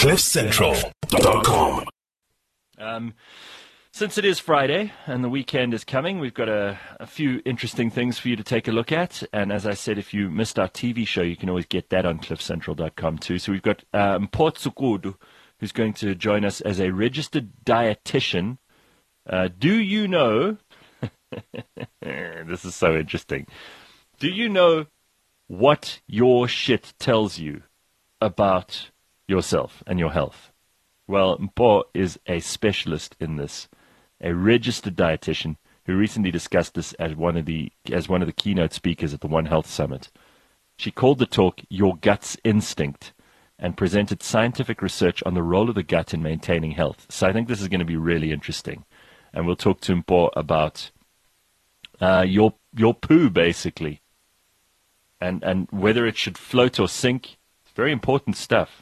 CliffCentral.com. Since it is Friday and the weekend is coming, we've got a few interesting things for you to take a look at. And as I said, if you missed our TV show, you can always get that on CliffCentral.com too. So we've got Mpho Tsukudu, who's going to join us as a registered dietitian. Do you know... This is so interesting. Do you know what your shit tells you about yourself and your health? Well, Mpho is a specialist in this, a registered dietitian who recently discussed this as one of the keynote speakers at the One Health Summit. She called the talk Your Gut's Instinct and presented scientific research on the role of the gut in maintaining health. So I think this is going to be really interesting. And we'll talk to Mpho about your poo, basically, and whether it should float or sink. It's very important stuff.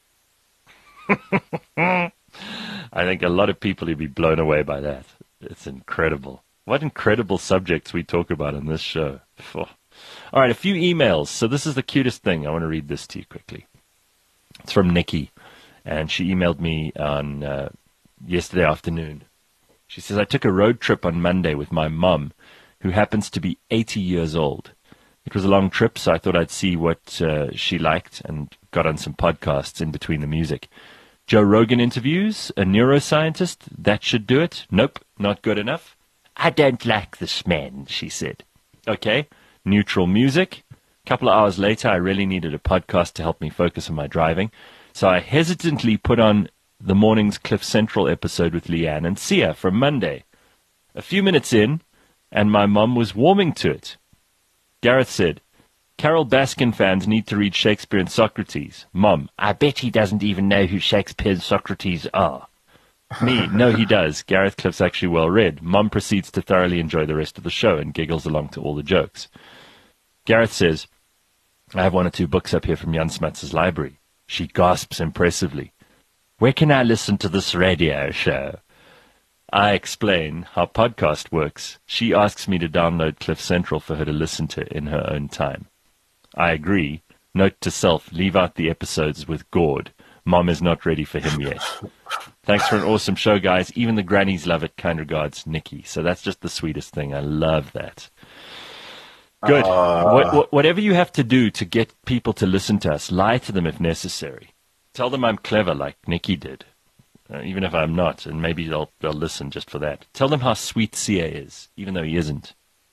I think a lot of people would be blown away by that. It's incredible. What incredible subjects we talk about in this show. All right, a few emails. So this is the cutest thing. I want to read this to you quickly. It's from Nikki, and she emailed me on yesterday afternoon. She says, I took a road trip on Monday with my mum, who happens to be 80 years old. It was a long trip, so I thought I'd see what she liked and got on some podcasts in between the music. Joe Rogan interviews, a neuroscientist, that should do it. Nope, not good enough. I don't like this man, she said. Okay, neutral music. A couple of hours later, I really needed a podcast to help me focus on my driving, so I hesitantly put on the morning's Cliff Central episode with Leanne and Sia from Monday. A few minutes in, and my mum was warming to it. Gareth said, Carol Baskin fans need to read Shakespeare and Socrates. Mom, I bet he doesn't even know who Shakespeare and Socrates are. Me, no, he does. Gareth Cliff's actually well read. Mom proceeds to thoroughly enjoy the rest of the show and giggles along to all the jokes. Gareth says, I have one or two books up here from Jan Smuts' library. She gasps impressively. Where can I listen to this radio show? I explain how podcast works. She asks me to download Cliff Central for her to listen to in her own time. I agree. Note to self, leave out the episodes with Gord. Mom is not ready for him yet. Thanks for an awesome show, guys. Even the grannies love it. Kind regards, Nikki. So that's just the sweetest thing. I love that. Good. Whatever you have to do to get people to listen to us, lie to them if necessary. Tell them I'm clever like Nikki did. Even if I'm not, and maybe they'll listen just for that. Tell them how sweet Sia is, even though he isn't.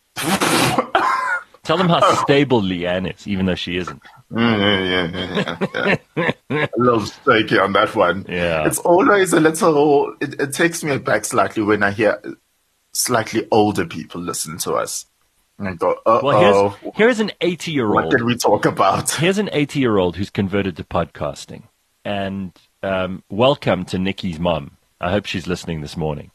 Tell them how stable Leanne is, even though she isn't. Yeah. A little shaky on that one. Yeah. It's always a little, it takes me back slightly when I hear slightly older people listen to us. And I go, Well, here's an 80-year-old. What did we talk about? Here's an 80-year-old who's converted to podcasting. And welcome to Nikki's mom. I hope she's listening this morning.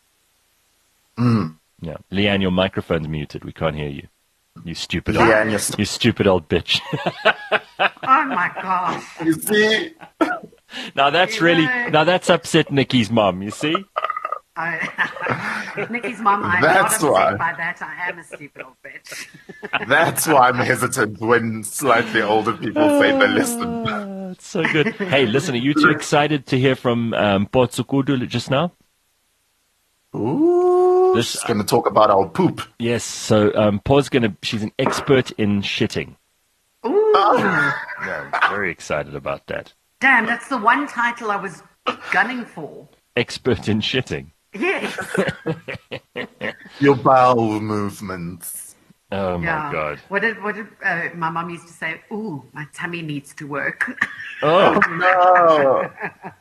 Yeah, Leanne, your microphone's muted. We can't hear you. You stupid old bitch. Oh my gosh! You see? Now that's upset Nikki's mom. You see? Nikki's mom, I'm That's not why. upset by that. I am a stupid old bitch. That's why I'm hesitant when slightly older people say they listen. It's so good. Hey, listen, are you two excited to hear from Mpho Tsukudu just now? Ooh, she's going to talk about our poop. Yes, so she's an expert in shitting. Ooh. Yeah, I'm very excited about that. Damn, that's the one title I was gunning for. Expert in shitting. Yes. Your bowel movements. Oh my God. What did my mom used to say? Ooh, my tummy needs to work. Oh no.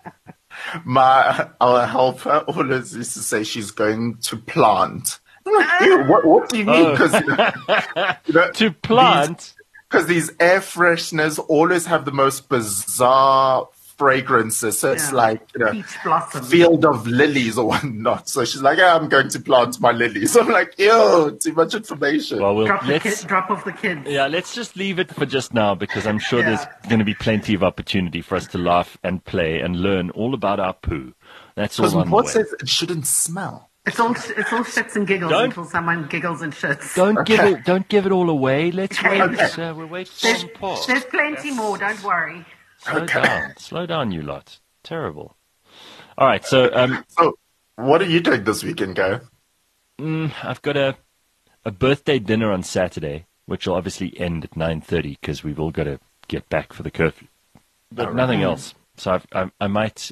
Our helper always used to say she's going to plant. I'm like, ew, what do you mean? Because to plant? Because these air fresheners always have the most bizarre fragrances. So it's like, peach blossom, field of lilies or whatnot. So she's like, I'm going to plant my lilies. I'm like, ew, too much information. Well, drop off the kids. Yeah, let's just leave it for just now because I'm sure there's going to be plenty of opportunity for us to laugh and play and learn all about our poo. That's all on the way. What says it shouldn't smell? It's all shits and giggles until someone giggles and shits. Don't give it all away. Let's wait. We'll wait for Mpho. There's plenty more. Don't worry. Slow down, you lot. Terrible. All right, so So, what are you doing this weekend, Go? I've got a birthday dinner on Saturday, which will obviously end at 9:30 because we've all got to get back for the curfew. But nothing else. So I might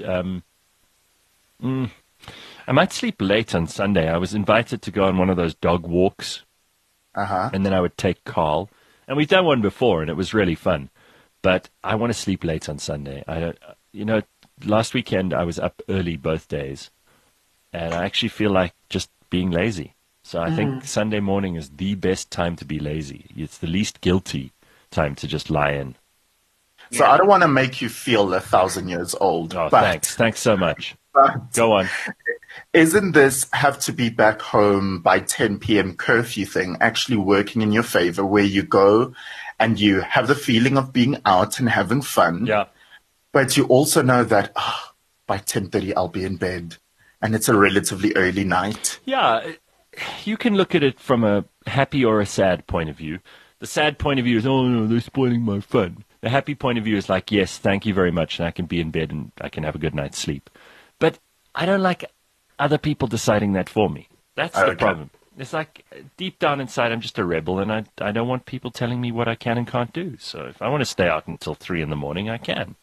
sleep late on Sunday. I was invited to go on one of those dog walks, and then I would take Carl, and we've done one before, and it was really fun. But I want to sleep late on Sunday. Last weekend I was up early both days, and I actually feel like just being lazy. So I think Sunday morning is the best time to be lazy. It's the least guilty time to just lie in. So I don't want to make you feel 1,000 years old. Oh, but, thanks so much. But Go on. isn't this have to be back home by 10 p.m. curfew thing actually working in your favor, where you go and you have the feeling of being out and having fun, Yeah. but you also know that by 10:30 I'll be in bed, and it's a relatively early night. Yeah, you can look at it from a happy or a sad point of view. The sad point of view is, oh no, they're spoiling my fun. The happy point of view is like, yes, thank you very much, and I can be in bed and I can have a good night's sleep. But I don't like other people deciding that for me. That's the problem. It's like deep down inside, I'm just a rebel, and I don't want people telling me what I can and can't do. So if I want to stay out until 3 in the morning, I can.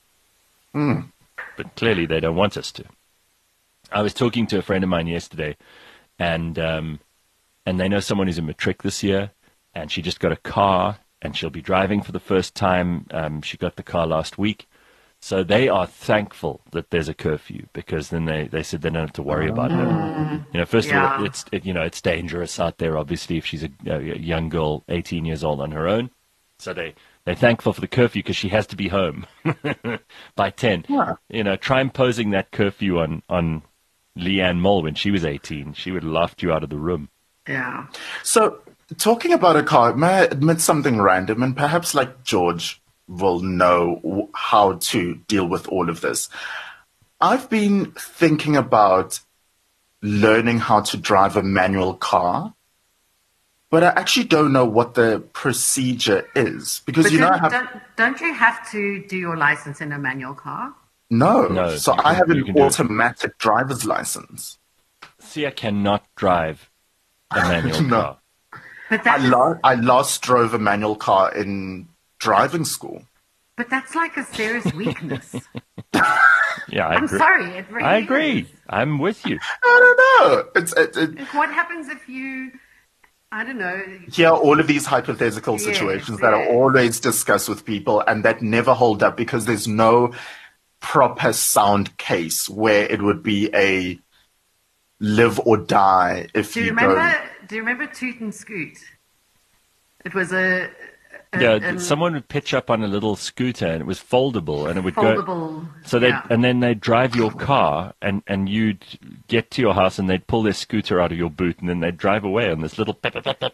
But clearly they don't want us to. I was talking to a friend of mine yesterday, and they know someone who's in matric this year, and she just got a car, and she'll be driving for the first time. She got the car last week. So they are thankful that there's a curfew, because then they said they don't have to worry about her. First of all, it's dangerous out there, obviously, if she's a young girl, 18 years old on her own. So they're thankful for the curfew because she has to be home by 10. Yeah. Try imposing that curfew on Leanne Mull when she was 18. She would have laughed you out of the room. Yeah. So, talking about a car, may I admit something random, and perhaps like George will know how to deal with all of this. I've been thinking about learning how to drive a manual car, but I actually don't know what the procedure is, because But don't you have to do your license in a manual car? No. So I have you an can do it. automatic driver's license. Sia cannot drive a manual No. car. But I last drove a manual car in driving school. But that's like a serious weakness. Yeah, I I'm agree. sorry, it really I agree. is. I'm with you. I don't know. Like, what happens if you, I don't know. Here are all of these hypothetical Yes, situations that are yes. always discussed with people and that never hold up because there's no proper sound case where it would be a live or die if Do you you remember Toot and Scoot? It was a Someone would pitch up on a little scooter, and it was foldable, and it would go. foldable. So then they'd drive your car, and you'd get to your house, and they'd pull their scooter out of your boot, and then they'd drive away on this little.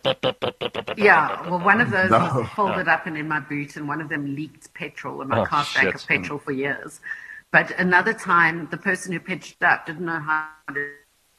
Yeah, well, one of those was folded up and in my boot, and one of them leaked petrol, and my car stank of petrol for years. But another time, the person who pitched up didn't know how to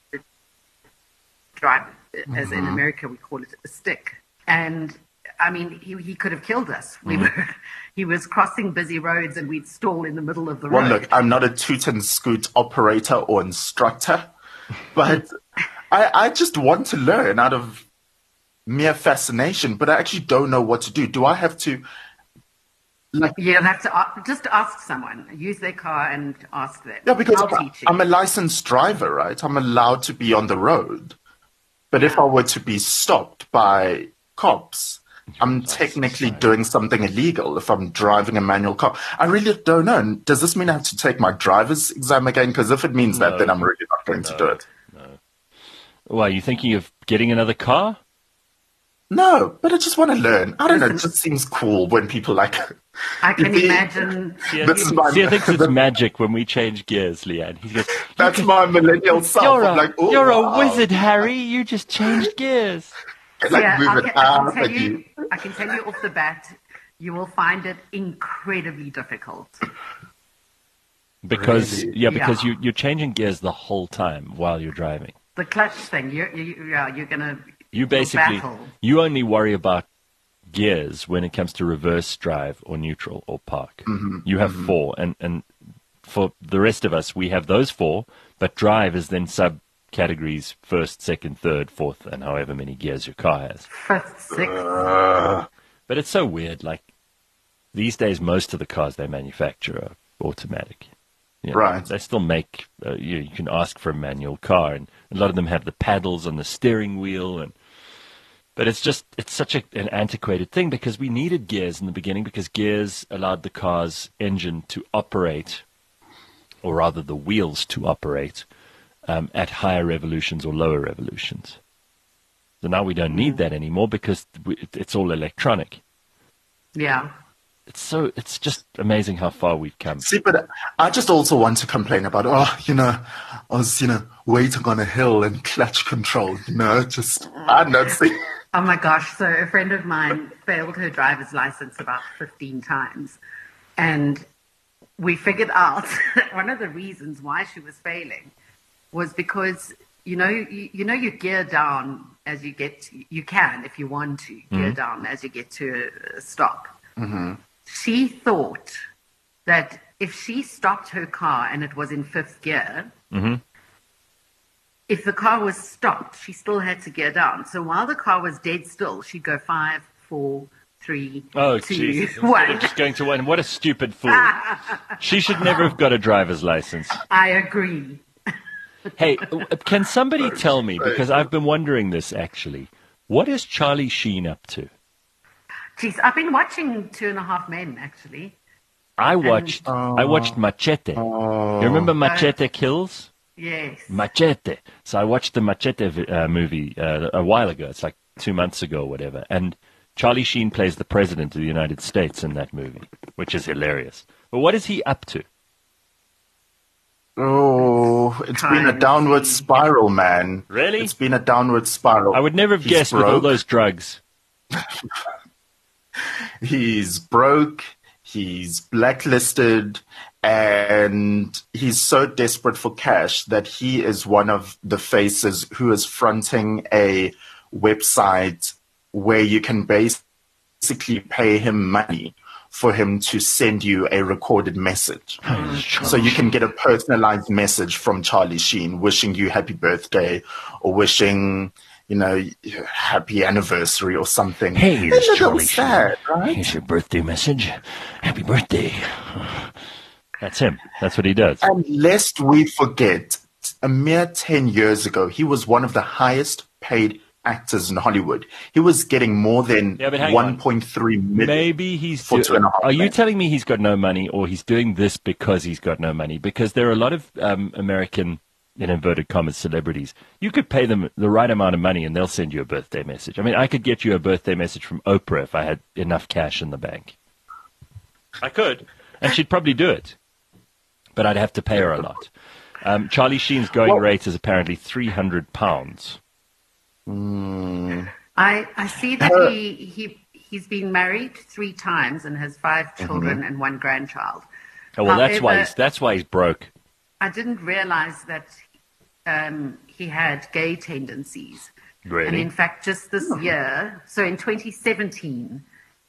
drive, as in America we call it a stick. And I mean, he could have killed us. He was crossing busy roads, and we'd stall in the middle of the road. Well, look, I'm not a toot and scoot operator or instructor, but I just want to learn out of mere fascination, but I actually don't know what to do. Do I have to, You'll have to just ask someone. Use their car and ask them. Yeah, because I'll teach you. I'm a licensed driver, right? I'm allowed to be on the road. But if I were to be stopped by cops, I'm technically doing something illegal if I'm driving a manual car. I really don't know. And does this mean I have to take my driver's exam again? Because if it means that, then I'm really not going to do it. Why, are you thinking of getting another car? No, but I just want to learn. I don't know. It just seems cool when people like... I can imagine. This is my- Sia thinks it's magic when we change gears, Leanne. He goes, That's my millennial self. I'm like, oh, you're a wow. wizard, Harry. You just changed gears. Like, Yeah, move it up and I can tell you off the bat, you will find it incredibly difficult. Because Really? because Yeah. you're changing gears the whole time while you're driving. The clutch thing, you're gonna. You basically battle. you only worry about gears when it comes to reverse drive or neutral or park. You have four, and for the rest of us, we have those four, but drive is then subcategories: first, second, third, fourth, and however many gears your car has. Fifth, sixth. But it's so weird. Like these days, most of the cars they manufacture are automatic. You know, Right. They still make. You can ask for a manual car, and a lot of them have the paddles on the steering wheel, but it's such an antiquated thing because we needed gears in the beginning because gears allowed the car's engine to operate, or rather the wheels to operate, at higher revolutions or lower revolutions. So now we don't need that anymore because it's all electronic. Yeah. It's just amazing how far we've come. See, but I just also want to complain about, I was, waiting on a hill and clutch control, I'm not saying. Oh my gosh. So a friend of mine failed her driver's license about 15 times. And we figured out one of the reasons why she was failing was because, you gear down as you can, if you want to, gear down as you get to a stop. Mm-hmm. She thought that if she stopped her car and it was in fifth gear, if the car was stopped, she still had to gear down. So while the car was dead still, she'd go 5, 4, 3, 2, Jesus. 1. Just going to 1. What a stupid fool. She should never have got a driver's license. I agree. Hey, can somebody tell me, because I've been wondering this actually, what is Charlie Sheen up to? Jeez, I've been watching 2.5 Men, actually. I watched Machete. You remember Machete Kills? Yes. Machete. So I watched the Machete movie a while ago. It's like 2 months ago or whatever. And Charlie Sheen plays the president of the United States in that movie, which is hilarious. But what is he up to? Oh, it's been a downward spiral, man. Really? It's been a downward spiral. I would never have guessed with all those drugs. He's broke, he's blacklisted, and he's so desperate for cash that he is one of the faces who is fronting a website where you can basically pay him money for him to send you a recorded message. So you can get a personalized message from Charlie Sheen wishing you happy birthday or wishing, happy anniversary or something. Hey, it's Charlie Sheen. Right? Here's your birthday message. Happy birthday. That's him. That's what he does. And lest we forget, a mere 10 years ago, he was one of the highest paid actors in Hollywood. He was getting more than 1.3 million. Maybe he's for 2.5 Are you men. telling me he's got no money, or he's doing this because he's got no money? Because there are a lot of American, in inverted commas, celebrities. You could pay them the right amount of money and they'll send you a birthday message. I mean, I could get you a birthday message from Oprah if I had enough cash in the bank. I could. And she'd probably do it. But I'd have to pay her a lot. Charlie Sheen's going rate is apparently £300. I see that he's been married 3 times and has 5 children and 1 grandchild. Oh, well, However, that's why he's broke. I didn't realize that he had gay tendencies. Really? And in fact, just this year, so in 2017,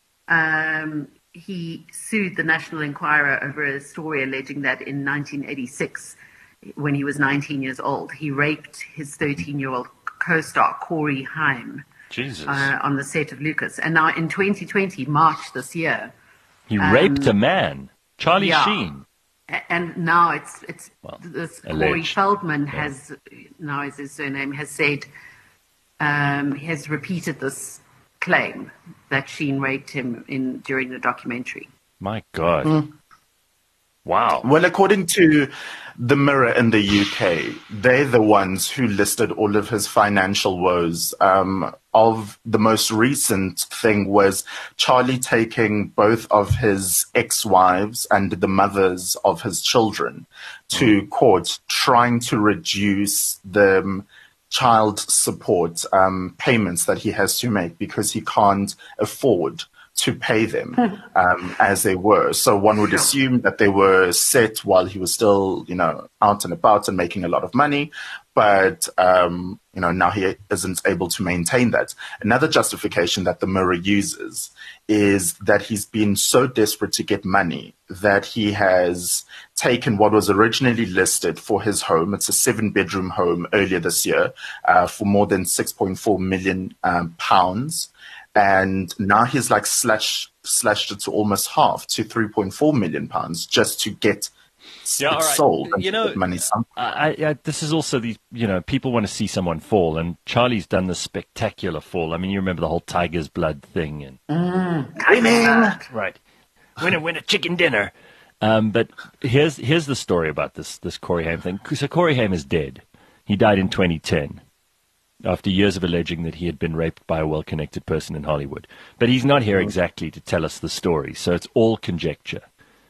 he sued the National Enquirer over a story alleging that in 1986, when he was 19 years old, he raped his 13-year-old co-star, Corey Haim, Jesus. on the set of Lucas. And now in 2020, March this year, He raped a man. Charlie Sheen. And now it's this Corey alleged. Feldman has, now is his surname, has said, has repeated this claim that Sheen raped him during the documentary. My God. Wow. Well, according to the Mirror in the UK, they're the ones who listed all of his financial woes. Of the most recent thing was Charlie taking both of his ex-wives and the mothers of his children to court, trying to reduce the child support payments that he has to make because he can't afford to pay them as they were. So one would assume that they were set while he was still, out and about and making a lot of money. But, now he isn't able to maintain that. Another justification that the Mirror uses is that he's been so desperate to get money that he has taken what was originally listed for his home. It's a 7-bedroom home earlier this year for more than 6.4 million pounds. And now he's like slashed it to almost half, to 3.4 million pounds, just to get it sold. And money. This is also people want to see someone fall, and Charlie's done this spectacular fall. I mean, you remember the whole tiger's blood thing, and right, win a chicken dinner. But here's the story about this Corey Haim thing. So Corey Haim is dead. He died in 2010. After years of alleging that he had been raped by a well-connected person in Hollywood. But he's not here exactly to tell us the story, so it's all conjecture.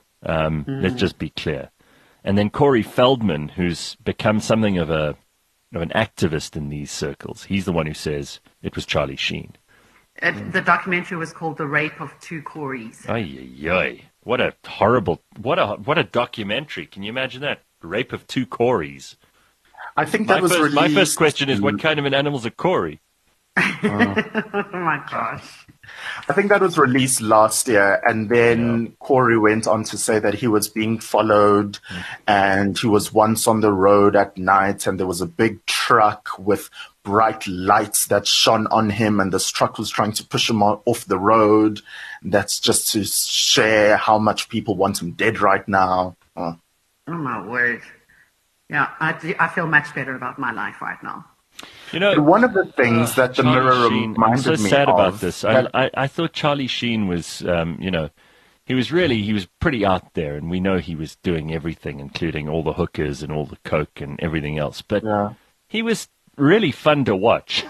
Let's just be clear. And then Corey Feldman, who's become something of an activist in these circles, he's the one who says it was Charlie Sheen. The documentary was called The Rape of Two Coreys. Ay. What a horrible, what a documentary. Can you imagine that? Rape of Two Coreys. I think that was released. My first question is, what kind of an animal's a Corey? Oh my gosh. I think that was released last year, and then Corey went on to say that he was being followed and he was once on the road at night and there was a big truck with bright lights that shone on him and this truck was trying to push him off the road. That's just to share how much people want him dead right now. Oh my word. Yeah, I feel much better about my life right now. One of the things that the Mirror reminded me of... I'm so sad about this. I thought Charlie Sheen was, he was pretty out there, and we know he was doing everything, including all the hookers and all the coke and everything else. But he was really fun to watch.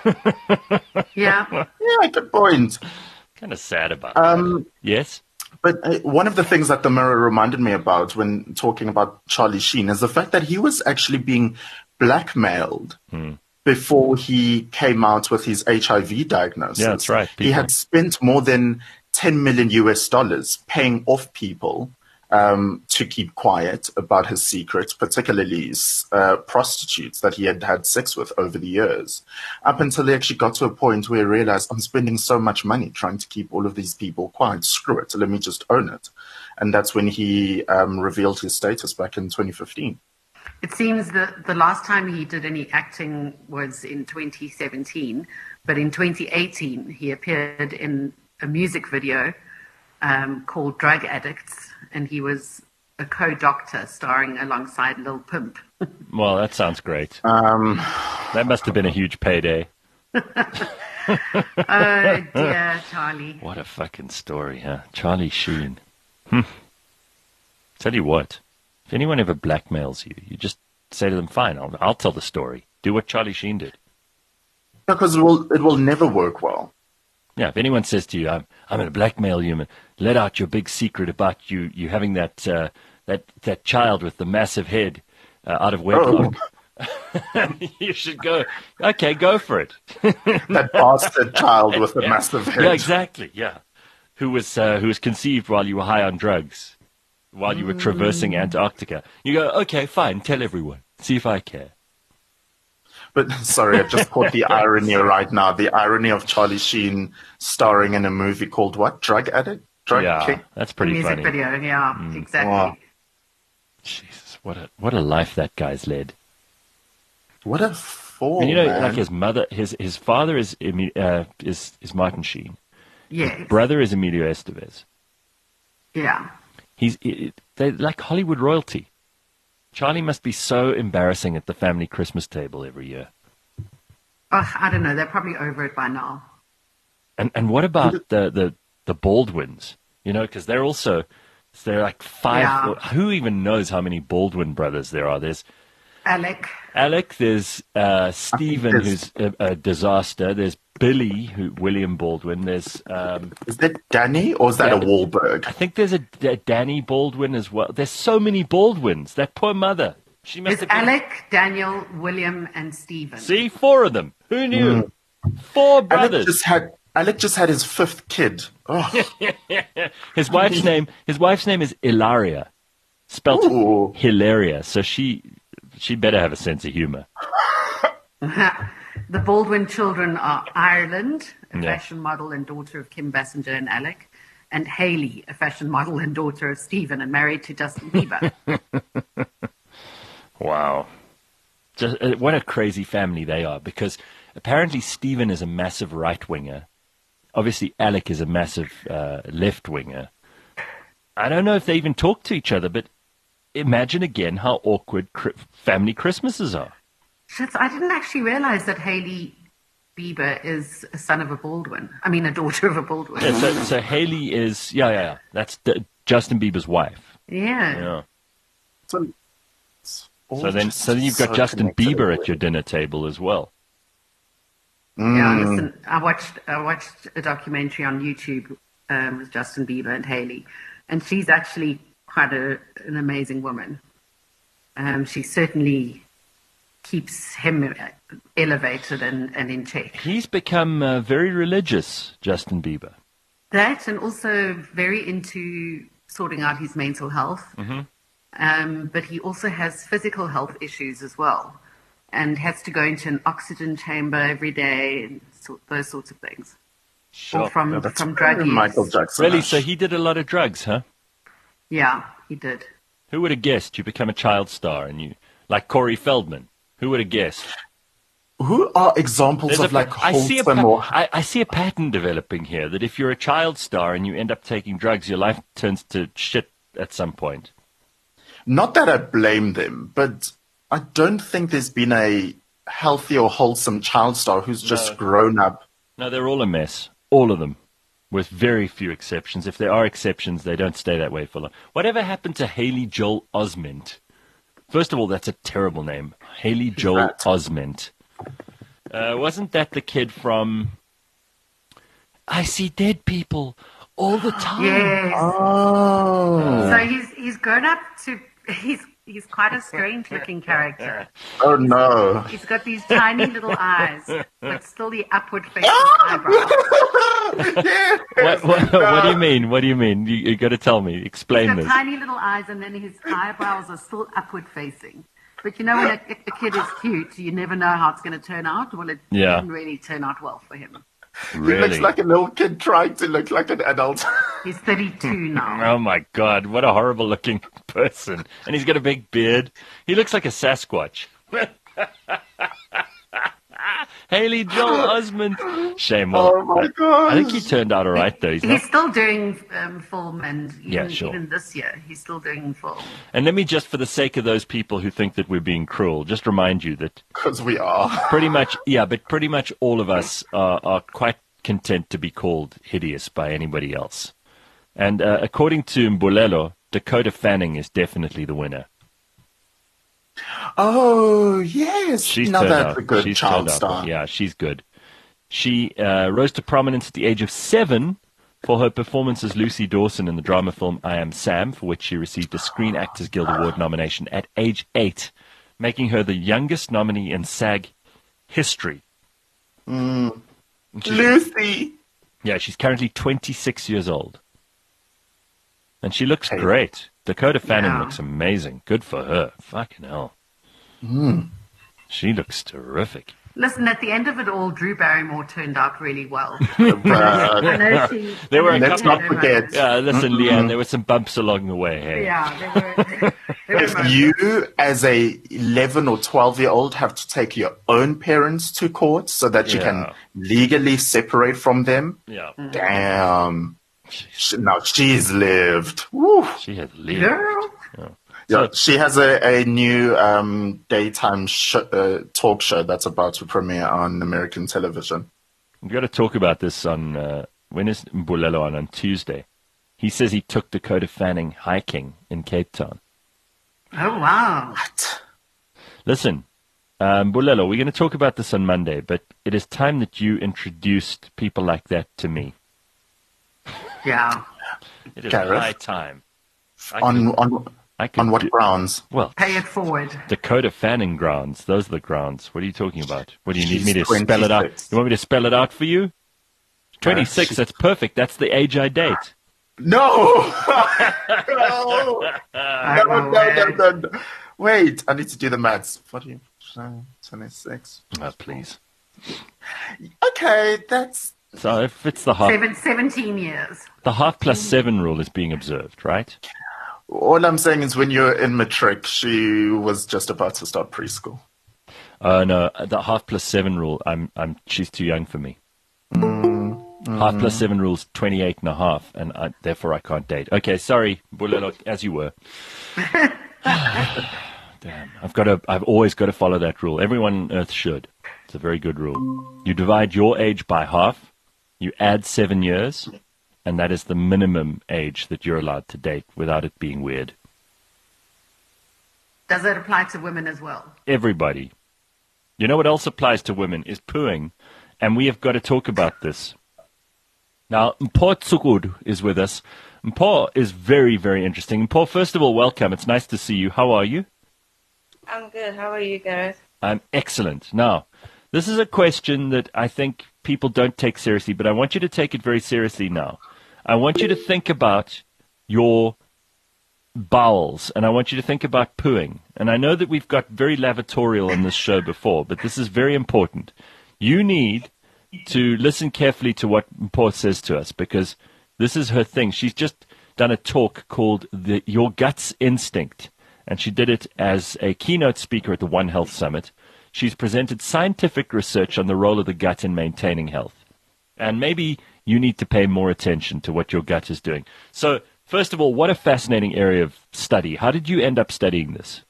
Yeah, good point. Kind of sad about that. Yes? But one of the things that the Mirror reminded me about when talking about Charlie Sheen is the fact that he was actually being blackmailed before he came out with his HIV diagnosis. Yeah, that's right. He had spent more than $10 million paying off people to keep quiet about his secret, particularly prostitutes that he had had sex with over the years, up until he actually got to a point where he realized, I'm spending so much money trying to keep all of these people quiet. Screw it. Let me just own it. And that's when he revealed his status back in 2015. It seems that the last time he did any acting was in 2017, but in 2018 he appeared in a music video called Drug Addicts, and he was a co-doctor starring alongside Lil Pimp. Well, that sounds great. That must have been a huge payday. Oh, dear, Charlie. What a fucking story, huh? Charlie Sheen. Tell you what, if anyone ever blackmails you, you just say to them, fine, I'll tell the story. Do what Charlie Sheen did. Because it will never work well. Yeah, if anyone says to you, I'm going to blackmail you and let out your big secret about you having that child with the massive head out of wedlock, you should go, okay, go for it. That bastard child with the massive head. Yeah, exactly, yeah. Who was conceived while you were high on drugs, while you were traversing Antarctica. You go, okay, fine, tell everyone. See if I care. But sorry, I just caught the irony right now. The irony of Charlie Sheen starring in a movie called what? Drug Addict? Drug King? That's pretty funny. Music video, yeah, exactly. Wow. Jesus, what a life that guy's led. What a fall, and man. Like his mother, his father is Martin Sheen. Yes. His brother is Emilio Estevez. Yeah. They're like Hollywood royalty. Charlie must be so embarrassing at the family Christmas table every year. Oh, I don't know. They're probably over it by now. And what about the Baldwins? Because they're like five. Yeah. Who even knows how many Baldwin brothers there are? There's Alec. There's Stephen, who's a disaster. There's Billy, William Baldwin. There's is that Danny or is that a Wahlberg? I think there's a Danny Baldwin as well. There's so many Baldwins. That poor mother. She must have been... Alec, Daniel, William, and Stephen. See, 4 of them. Who knew? 4 brothers. Alec just had his 5th kid. Oh. His wife's name is Ilaria, spelled Ooh. Hilaria. So she better have a sense of humor. The Baldwin children are Ireland, a fashion model and daughter of Kim Basinger and Alec, and Hayley, a fashion model and daughter of Stephen, and married to Justin Bieber. Wow. Just, what a crazy family they are, because apparently Stephen is a massive right-winger. Obviously, Alec is a massive left-winger. I don't know if they even talk to each other, but imagine again how awkward family Christmases are. I didn't actually realize that Hayley Bieber is a son of a Baldwin. I mean, a daughter of a Baldwin. Yeah, so Hayley is, that's Justin Bieber's wife. Yeah. So then you've got Justin Bieber at your dinner table as well. Yeah, listen, I watched a documentary on YouTube with Justin Bieber and Hayley, and she's actually quite an amazing woman. She certainly keeps him elevated and in check. He's become very religious, Justin Bieber. That, and also very into sorting out his mental health. Mm-hmm. But he also has physical health issues as well, and has to go into an oxygen chamber every day, and those sorts of things. Sure. Or from drug use. Michael Jackson. Really? So he did a lot of drugs, huh? Yeah, he did. Who would have guessed you become a child star and you, like Corey Feldman? Who would have guessed? Who are examples of wholesome I see a pattern developing here that if you're a child star and you end up taking drugs, your life turns to shit at some point. Not that I blame them, but I don't think there's been a healthy or wholesome child star who's just grown up. No, they're all a mess. All of them. With very few exceptions. If there are exceptions, they don't stay that way for long. Whatever happened to Haley Joel Osment? First of all, that's a terrible name. Haley Joel Osment. Wasn't that the kid from I See Dead People all the time? Yes. Oh. So he's grown up to he's quite a strange looking character. Oh no. He's got these tiny little eyes, but still the upward facing eyebrows. What do you mean? What do you mean? You got to tell me. Explain He's got this. tiny little eyes, and then his eyebrows are still upward facing. But you know, when a kid is cute, you never know how it's going to turn out. Well, it didn't really turn out well for him. Really? He looks like a little kid trying to look like an adult. He's 32 now. Oh my God, what a horrible looking person. And he's got a big beard. He looks like a Sasquatch. Haley Joel Osment. Shame on. Oh my God. I think he turned out all right though. He's still doing film, and even this year he's still doing film. And let me just, for the sake of those people who think that we're being cruel, just remind you that because we are pretty much all of us are quite content to be called hideous by anybody else. And according to Mbulelo, Dakota Fanning is definitely the winner. Oh, yes. She's that's a good child star. Yeah, she's good. She rose to prominence at the age of 7 for her performance as Lucy Dawson in the drama film I Am Sam, for which she received a Screen Actors Guild Award nomination at age 8, making her the youngest nominee in SAG history. Lucy! Yeah, she's currently 26 years old. And she looks great. Dakota Fanning looks amazing. Good for her. Fucking hell. She looks terrific. Listen, at the end of it all, Drew Barrymore turned out really well. Let's not forget. Yeah, listen, Leanne, there were some bumps along the way. Hey? Yeah, if you, as a 11 or 12-year-old, have to take your own parents to court so that you can legally separate from them, damn. Now she's lived. Woo. She has lived. Yeah, she has a new daytime talk show that's about to premiere on American television. We've got to talk about this on, when is Mbulelo on Tuesday? He says he took Dakota Fanning hiking in Cape Town. Oh, wow. What? Listen, Mbulelo, we're going to talk about this on Monday, but it is time that you introduced people like that to me. Yeah. It is high time. On what grounds? Well, pay it forward. Dakota Fanning grounds. Those are the grounds. What are you talking about? What do you need me to spell it out? You want me to spell it out for you? 26, that's perfect. That's the age I date. No! No. Wait, I need to do the maths. 40, 26. Oh, please. Okay, that's... So if it's the half... 17 years. The half plus 7 rule is being observed, right? All I'm saying is when you're in matric, she was just about to start preschool. No, the half plus 7 rule, she's too young for me. Half plus 7 rules 28 and a half, and therefore I can't date. Okay, sorry, Bulelok, as you were. Damn, I've always got to follow that rule. Everyone on Earth should. It's a very good rule. You divide your age by half, you add 7 years, and that is the minimum age that you're allowed to date without it being weird. Does it apply to women as well? Everybody. You know what else applies to women is pooing, and we have got to talk about this. Now, Mpho Tsukud is with us. Mpho is very, very interesting. Mpho, first of all, welcome. It's nice to see you. How are you? I'm good. How are you, Gareth? I'm excellent. Now, this is a question that I think people don't take seriously, but I want you to take it very seriously now. I want you to think about your bowels, and I want you to think about pooing. And I know that we've got very lavatorial on this show before, but this is very important. You need to listen carefully to what Mpho says to us, because this is her thing. She's just done a talk called Your Guts Instinct, and she did it as a keynote speaker at the One Health Summit. She's presented scientific research on the role of the gut in maintaining health. And maybe you need to pay more attention to what your gut is doing. So, first of all, what a fascinating area of study. How did you end up studying this?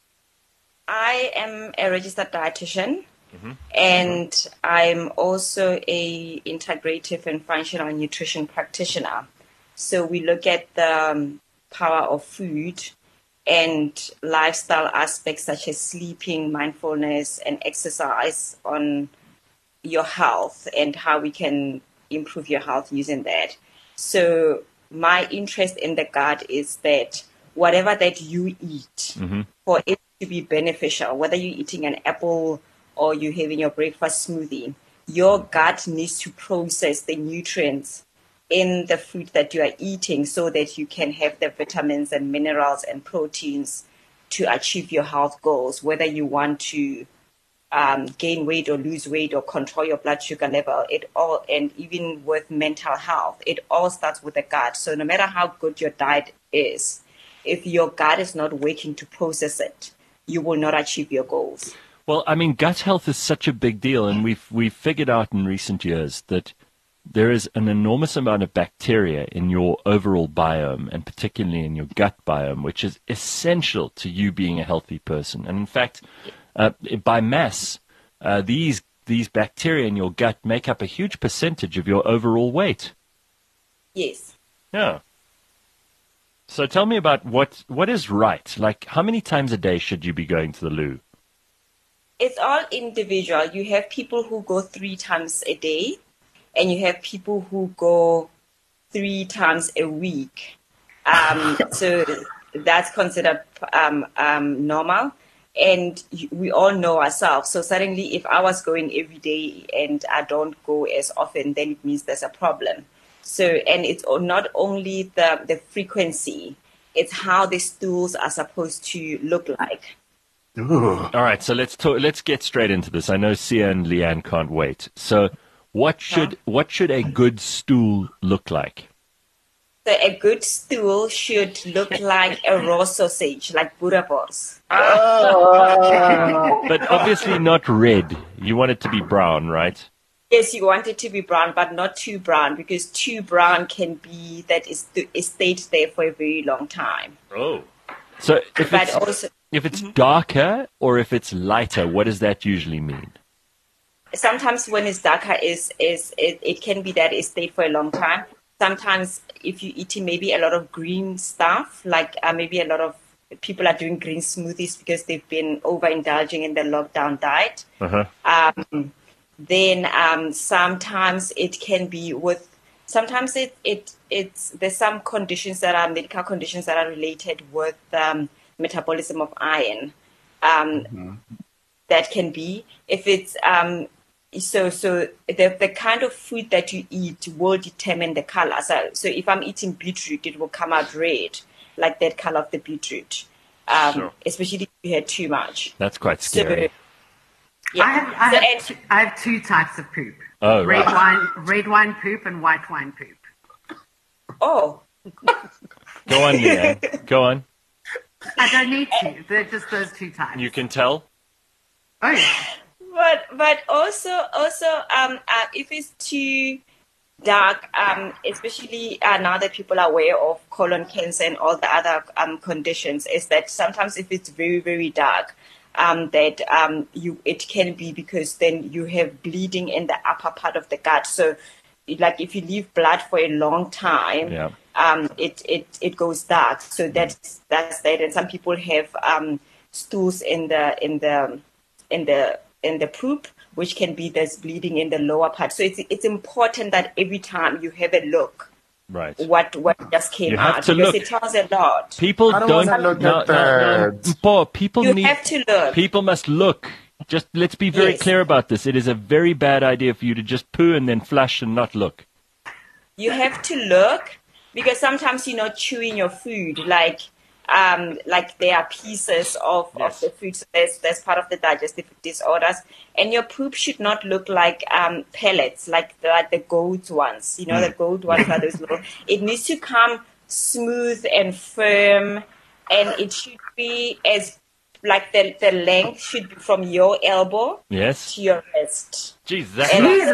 I am a registered dietitian. And I'm also a integrative and functional nutrition practitioner. So we look at the power of food and lifestyle aspects such as sleeping, mindfulness, and exercise on your health and how we can improve your health using that. So my interest in the gut is that whatever that you eat, for it to be beneficial, whether you're eating an apple or you're having your breakfast smoothie, your gut needs to process the nutrients in the food that you are eating so that you can have the vitamins and minerals and proteins to achieve your health goals, whether you want to gain weight or lose weight or control your blood sugar level, and even with mental health, it all starts with the gut. So no matter how good your diet is, if your gut is not working to process it, you will not achieve your goals. Well, I mean, gut health is such a big deal, and we've figured out in recent years that there is an enormous amount of bacteria in your overall biome, and particularly in your gut biome, which is essential to you being a healthy person. And in fact, by mass, these bacteria in your gut make up a huge percentage of your overall weight. Yes. Yeah. So tell me about what is right. Like, how many times a day should you be going to the loo? It's all individual. You have people who go 3 times a day, and you have people who go 3 times a week. So that's considered normal. And we all know ourselves. So suddenly, if I was going every day and I don't go as often, then it means there's a problem. So, and it's not only the frequency, it's how the stools are supposed to look like. Ooh. All right, so let's get straight into this. I know Sia and Leanne can't wait. So what should a good stool look like? So a good stool should look like a raw sausage, like boerewors. But obviously not red. You want it to be brown, right? Yes, you want it to be brown, but not too brown, because too brown can be that it stayed there for a very long time. Oh. So if it's darker or if it's lighter, what does that usually mean? Sometimes when it's darker, it can be that it stayed for a long time. Sometimes if you're eating maybe a lot of green stuff, like maybe a lot of people are doing green smoothies because they've been overindulging in the lockdown diet. Then sometimes it can be with, sometimes it's there's some conditions that are medical conditions that are related with metabolism of iron. That can be, if it's So the kind of food that you eat will determine the color. So if I'm eating beetroot, it will come out red, like that color of the beetroot. Sure. Especially if you had too much. That's quite scary. So, yeah. I have two types of poop. Oh, red right. wine poop and white wine poop. Oh. Go on, Leanne. Go on. I don't need to. They're just those two types. You can tell? Oh, yeah. But also, if it's too dark, especially now that people are aware of colon cancer and all the other conditions, is that sometimes if it's very, very dark, it can be because then you have bleeding in the upper part of the gut. So, like if you leave blood for a long time, it goes dark. So that's that. And some people have stools in the poop, which can be there's bleeding in the lower part. So it's important that every time you have a look, right, what just came out, because look. it tells a lot. People don't look at that. People have to look. People must look. Just let's be very clear about this. It is a very bad idea for you to just poo and then flush and not look. You have to look, because sometimes you're not chewing your food like there are pieces of the food. So that's part of the digestive disorders. And your poop should not look like pellets, like the goat ones. The goat ones are those little. It needs to come smooth and firm, and it should be as like the length should be from your elbow to your wrist. Jeez, that is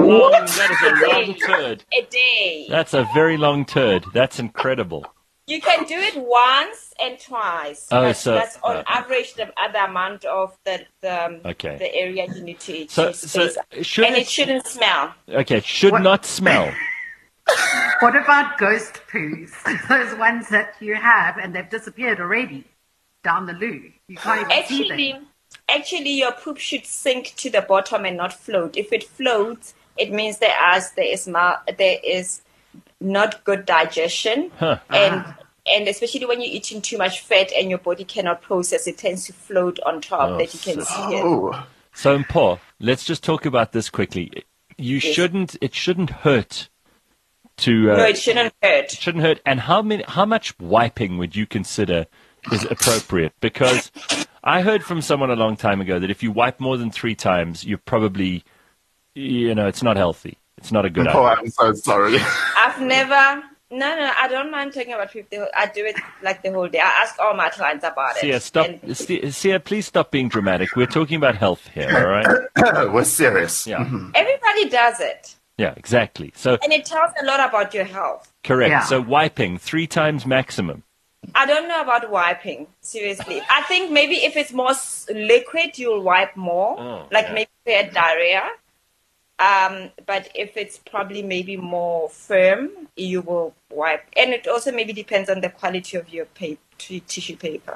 a long turd. A day. That's a very long turd. That's incredible. You can do it once and twice. That's on average the amount of the area you need to eat. And it shouldn't smell. Okay, should not smell. What about ghost poos? Those ones that you have and they've disappeared already down the loo. You can't even see them. Actually, your poop should sink to the bottom and not float. If it floats, it means there is not good digestion, and especially when you're eating too much fat and your body cannot process, it tends to float on top that you can see it. So, Paul, let's just talk about this quickly. It shouldn't hurt to. No, it shouldn't hurt. It shouldn't hurt. And how much wiping would you consider is appropriate? Because I heard from someone a long time ago that if you wipe more than 3 times, you're probably, it's not healthy. It's not a good idea. Oh, I'm so sorry. I've never... No, I don't mind talking about poop. I do it like the whole day. I ask all my clients about it. Sia, please stop being dramatic. We're talking about health here, all right? We're serious. Yeah. Mm-hmm. Everybody does it. Yeah, exactly. And it tells a lot about your health. Correct. Yeah. So wiping 3 times maximum. I don't know about wiping, seriously. I think maybe if it's more liquid, you'll wipe more. Maybe if you had diarrhea. But if it's probably maybe more firm, you will wipe. And it also maybe depends on the quality of your tissue paper.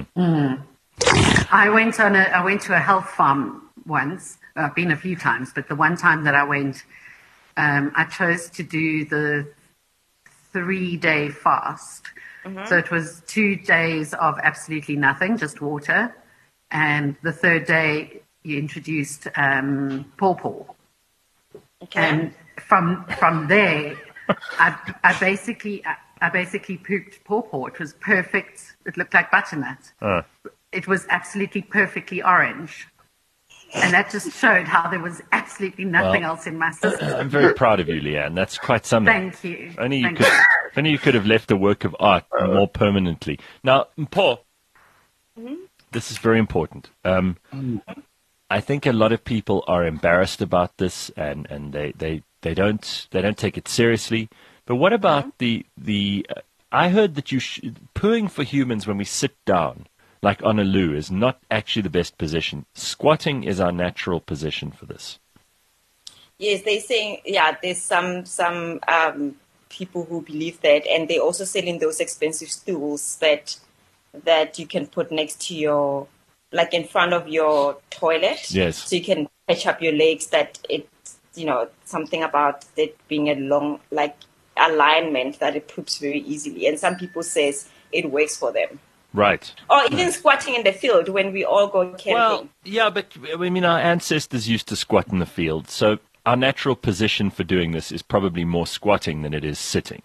I went to a health farm once. I've been a few times, but the one time that I went, I chose to do the 3-day fast. Mm-hmm. So it was 2 days of absolutely nothing, just water. And the 3rd day, you introduced pawpaw. Okay. And from there, I basically pooped pawpaw. It was perfect. It looked like butternut. It was absolutely perfectly orange. And that just showed how there was absolutely nothing else in my system. I'm very proud of you, Leanne. That's quite something. Thank you. If only you could have left a work of art more permanently. Now, Paul, this is very important. I think a lot of people are embarrassed about this, and they don't take it seriously. But what about the I heard that pooing for humans when we sit down, like on a loo, is not actually the best position. Squatting is our natural position for this. Yes, they're saying, there's some people who believe that, and they're also selling those expensive stools that you can put next to your, like in front of your toilet. Yes. So you can patch up your legs, that it's, something about it being a long, like, alignment that it poops very easily. And some people says it works for them. Right. Or even squatting in the field when we all go camping. Well, yeah, but I mean, our ancestors used to squat in the field, so our natural position for doing this is probably more squatting than it is sitting.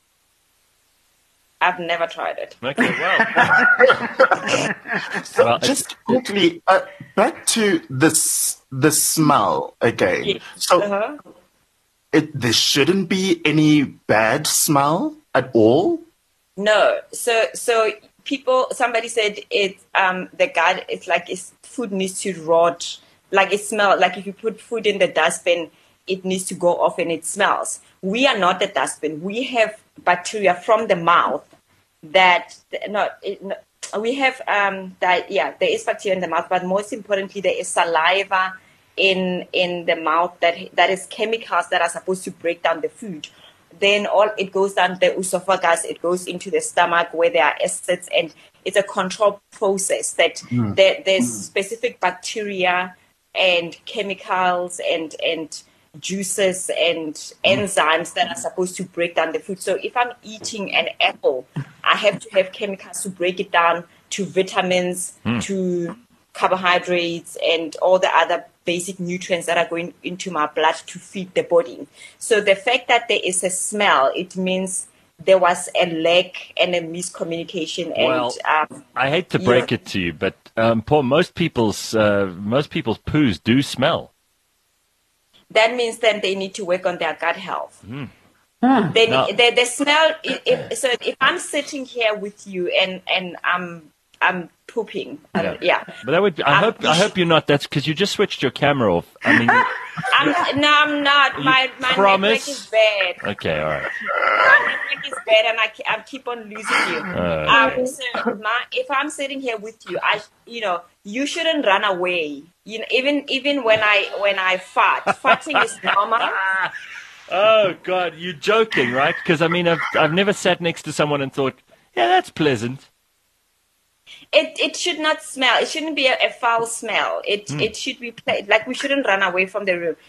I've never tried it. Okay, well, just quickly back to the smell again. Yeah. So there shouldn't be any bad smell at all. No. So somebody said it's the gut. It's like food needs to rot. Like it smells. Like if you put food in the dustbin, it needs to go off and it smells. We are not the dustbin. We have bacteria from the mouth we have there is bacteria in the mouth, but most importantly there is saliva in the mouth that is chemicals that are supposed to break down the food. Then it goes down the esophagus, it goes into the stomach where there are acids, and it's a control process that there's specific bacteria and chemicals and juices and enzymes that are supposed to break down the food. So if I'm eating an apple, I have to have chemicals to break it down to vitamins, to carbohydrates, and all the other basic nutrients that are going into my blood to feed the body. So the fact that there is a smell, it means there was a lack and a miscommunication. Well, I hate to break it to you, but Paul, most people's poos do smell. That means then they need to work on their gut health. The smell. If I'm sitting here with you and I'm pooping, but that would. I hope you're not. That's because you just switched your camera off. I mean, I'm not. My network is bad. Okay, all right. My network is bad, and I keep on losing you. If I'm sitting here with you, you shouldn't run away. Even when I fart, farting is normal. Oh God, you're joking, right? Because I mean, I've never sat next to someone and thought, yeah, that's pleasant. It should not smell. It shouldn't be a foul smell. It should be like we shouldn't run away from the room.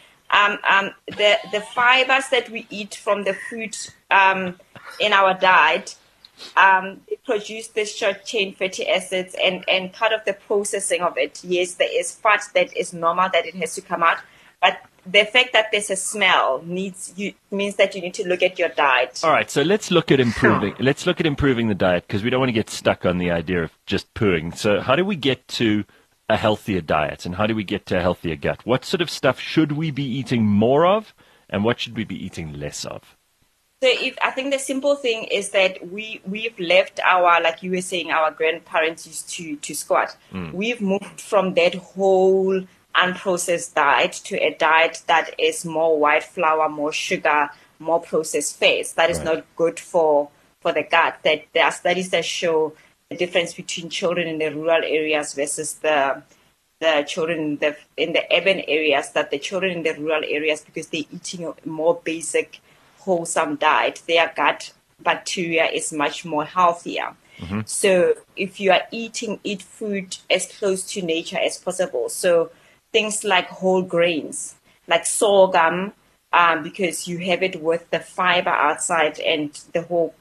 The fibers that we eat from the food in our diet, produce this short chain fatty acids, and part of the processing of it. Yes, there is fat that is normal that it has to come out, but the fact that there's a smell means that you need to look at your diet. All right, so let's look at improving. Let's look at improving the diet, because we don't want to get stuck on the idea of just pooing. So how do we get to a healthier diet, and how do we get to a healthier gut? What sort of stuff should we be eating more of, and what should we be eating less of? So I think the simple thing is that we've left our, like you were saying, our grandparents used to squat. We've moved from that whole unprocessed diet to a diet that is more white flour, more sugar, more processed fats. That is not good for the gut. That there are studies that show the difference between children in the rural areas versus the children in the urban areas. That the children in the rural areas, because they're eating a more basic, wholesome diet, their gut bacteria is much more healthier. So if you are eat food as close to nature as possible. So things like whole grains, like sorghum, because you have it with the fiber outside and the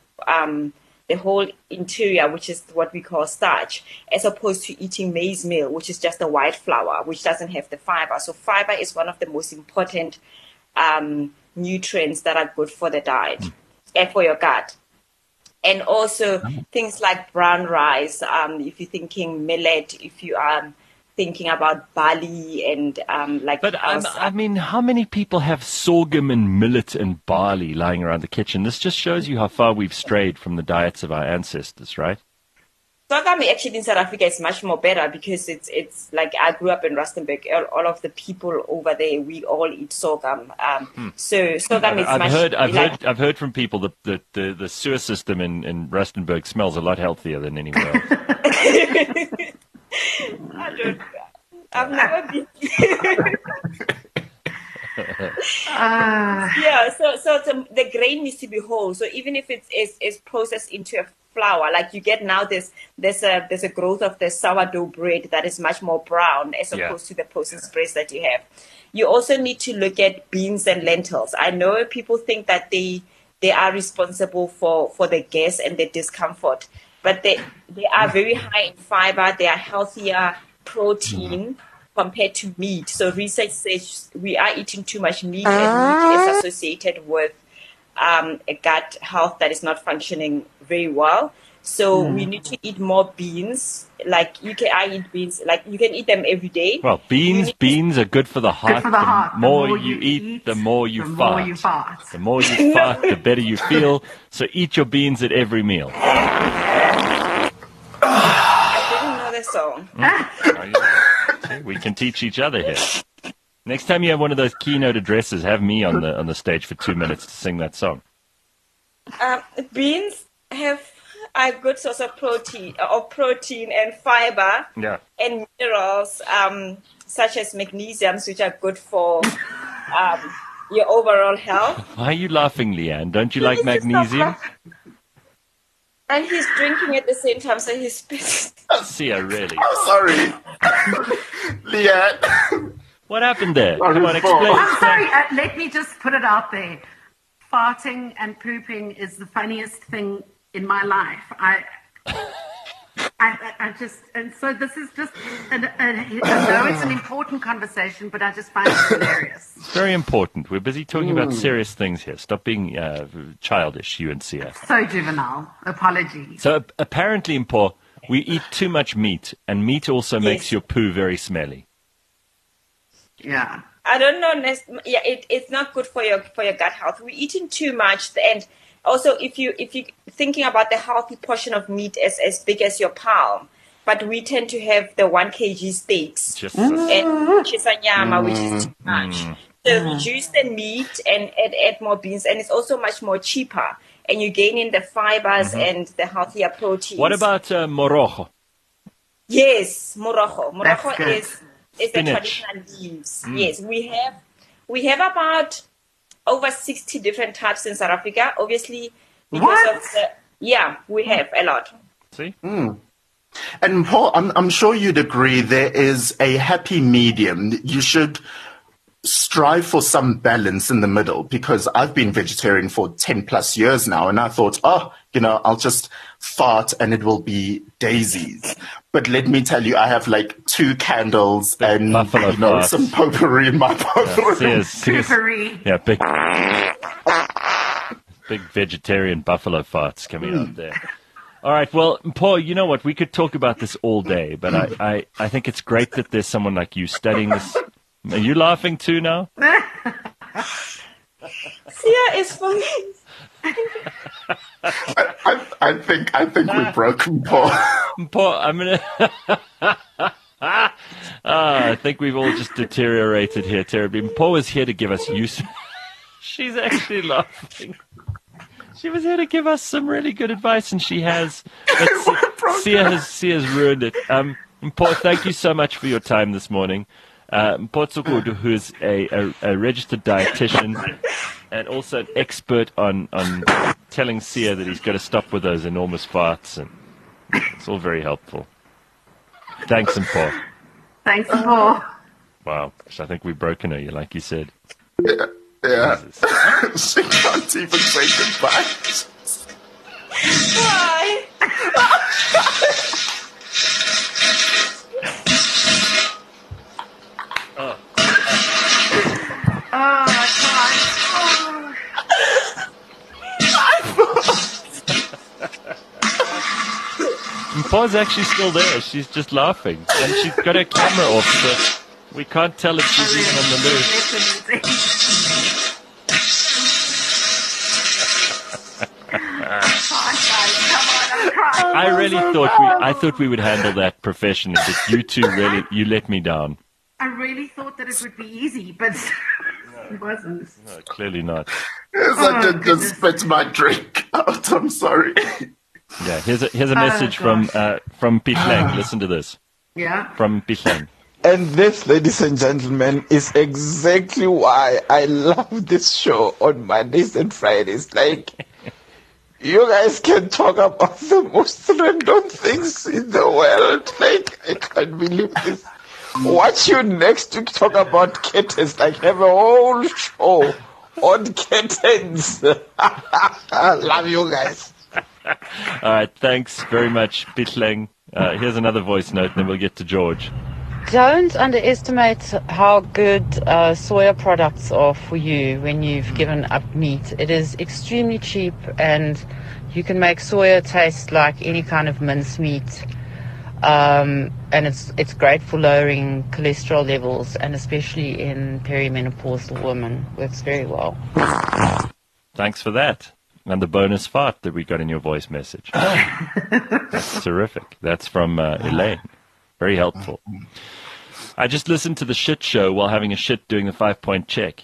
whole interior, which is what we call starch, as opposed to eating maize meal, which is just a white flour, which doesn't have the fiber. So fiber is one of the most important nutrients that are good for the diet and for your gut. And also things like brown rice, if you're thinking millet, if you are thinking about barley and But I mean, how many people have sorghum and millet and barley lying around the kitchen? This just shows you how far we've strayed from the diets of our ancestors, right? Sorghum actually in South Africa is much more better, because it's like, I grew up in Rustenburg. All of the people over there, we all eat sorghum. So sorghum is I've heard from people that the sewer system in Rustenburg smells a lot healthier than anywhere else. I've never been. So the grain needs to be whole. So even if it's processed into a flour, like you get now, there's a growth of the sourdough bread that is much more brown as opposed to the processed breads that you have. You also need to look at beans and lentils. I know people think that they are responsible for the gas and the discomfort, but they are very high in fiber. They are healthier protein compared to meat. So research says we are eating too much meat, and meat is associated with a gut health that is not functioning very well. So we need to eat more beans. Like I eat beans. Like you can eat them every day. Well, beans are good for the heart. Good for the heart. The more you eat, the more you fart. The more you fart, the better you feel. So eat your beans at every meal. I didn't know this song. Okay, we can teach each other here. Next time you have one of those keynote addresses, have me on the stage for 2 minutes to sing that song. Beans have a good source of protein and fiber and minerals such as magnesiums, which are good for your overall health. Why are you laughing, Leanne? Don't you like magnesium? And he's drinking at the same time, so he's spitting. Sia, really? I'm sorry. Leanne. What happened there? Come on, explain. I'm sorry, let me just put it out there. Farting and pooping is the funniest thing in my life. I just, and so this is just, I know it's an important conversation, but I just find it hilarious. It's very important. We're busy talking about serious things here. Stop being childish, you and Sia. So juvenile. Apologies. So apparently, Mpho, we eat too much meat, and meat also makes your poo very smelly. Yeah. I don't know. It's not good for your gut health. We're eating too much, and also if you thinking about the healthy portion of meat as big as your palm, but we tend to have the 1 kg steaks and chisanyama, which is too much. So reduce the meat and add more beans, and it's also much more cheaper, and you gain in the fibers and the healthier proteins. What about morojo? Yes, morojo. Morojo is the spinach. traditional leaves. Yes, we have about over 60 different types in South Africa. Obviously, because we have a lot. See? And Paul, I'm sure you'd agree there is a happy medium. You should strive for some balance in the middle, because I've been vegetarian for 10 plus years now, and I thought, I'll just fart and it will be daisies. But let me tell you, I have like 2 candles and some potpourri in my potpourri. Potpourri. Yeah, big vegetarian buffalo farts coming out there. All right, well, Paul, you know what? We could talk about this all day, but I think it's great that there's someone like you studying this. Are you laughing too now? Sia is funny. I think we've broken Paul. Paul, I'm gonna. I think we've all just deteriorated here terribly. Paul is here to give us use. She's actually laughing. She was here to give us some really good advice, and she has. Sia has ruined it. Paul, thank you so much for your time this morning. Mpho Tsukudu, who is a registered dietitian and also an expert on telling Sia that he's got to stop with those enormous farts, and it's all very helpful. Thanks, Mpho. Thanks, Mpho. Wow, I think we've broken her, like you said. Yeah. She can't even say goodbye. Bye. Mpho's actually still there. She's just laughing. And she's got her camera off, so we can't tell if she's even on the move. I thought we would handle that professionally, but you two you let me down. I really thought that it would be easy, but it wasn't. No, clearly not. Yes, I did just spit my drink out. I'm sorry. Yeah, here's a message from Pitleng. Listen to this. Yeah. From Pitleng. And this, ladies and gentlemen, is exactly why I love this show on Mondays and Fridays. Like, you guys can talk about the most random things in the world. Like, I can't believe this. Watch you next week talk about kittens. Like, have a whole show on kittens. Love you guys. All right, thanks very much, Pitleng. Here's another voice note, and then we'll get to George. Don't underestimate how good soya products are for you when you've given up meat. It is extremely cheap, and you can make soya taste like any kind of mincemeat. And it's great for lowering cholesterol levels, and especially in perimenopausal women. Works very well. Thanks for that. And the bonus fart that we got in your voice message. That's terrific. That's from Elaine. Very helpful. I just listened to the shit show while having a shit doing the 5-point check.